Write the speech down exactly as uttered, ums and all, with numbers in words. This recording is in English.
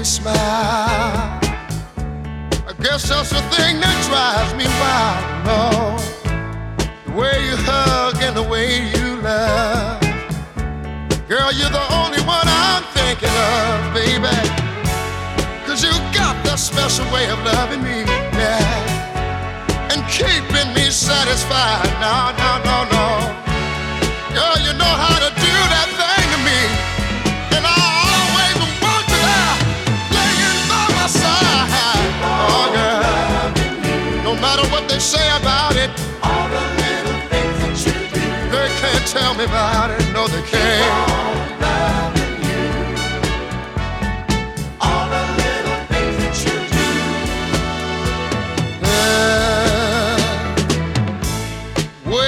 you smile. I guess that's the thing that drives me wild, Lord. The way you hug and the way you love. Girl, you're the only one I'm thinking of, baby. Cause you got that special way of loving me, yeah. And keeping me satisfied, no, no, no, no. Girl, you know how to do that thing to me. And I always want you there, laying by my side. Oh, girl, no matter what they say about it, all the little things that you do, they can't tell me about it, no they can't.